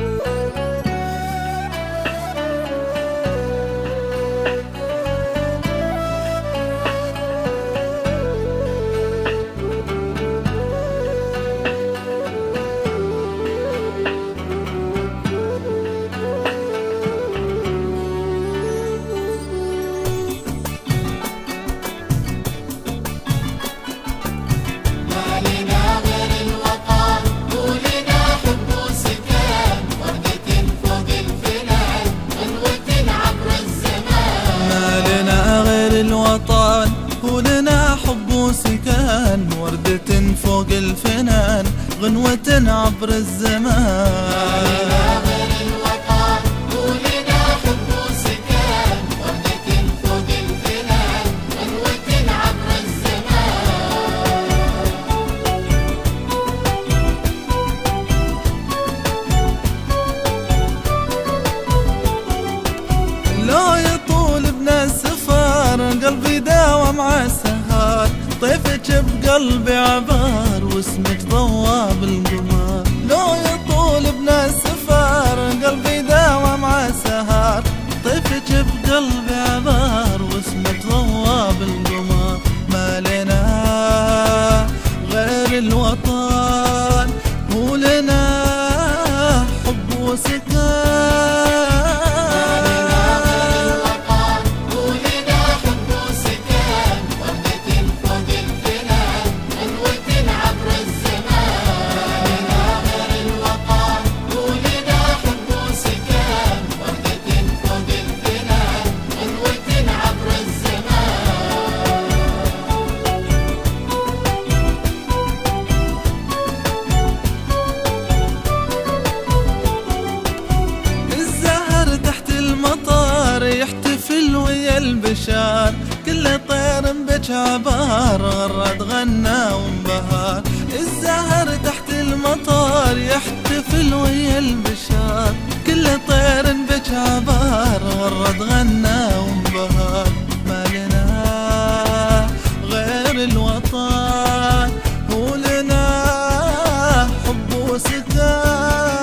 ولنا حب وسكان وردة فوق الفنان غنوة عبر الزمان. ما لنا غير الوطن ولنا حب وسكان وردة فوق الفنان غنوة عبر الزمان. لو يطول بنا السفر قلبي داوم عالسهر طيفك بقلبي عبار واسمك ضواب القمر. لو يطول بنا السفر قلبي داوم عالسهر طيفك بقلبي عبار واسمك ضواب القمر. ما لنا غير الوطن ولنا حب وسكان. يحتفل ويا البشار كل طير بك عبار غرد غنى وانبهار. الزهر تحت المطار يحتفل ويا البشار كل طير بك عبار غرد غنى وانبهار. ما لنا غير الوطن ولنا حب وسكان.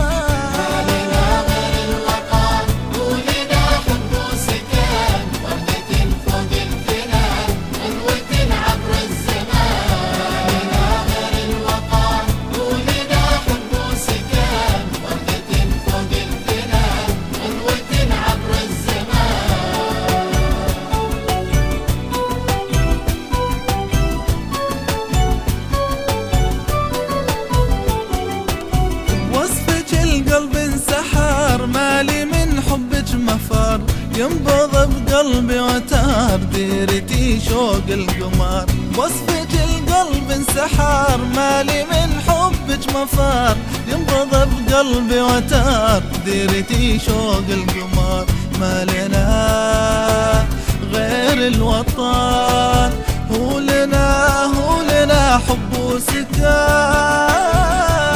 مالي من حبك مفر ينبض بقلبي وتار ديرتي شوق القمر. بوصفك القلب انسحر مالي من حبك مفر ينبض بقلبي وتار ديرتي شوق القمر. ما لنا غير الوطن ولنا حب وسكان.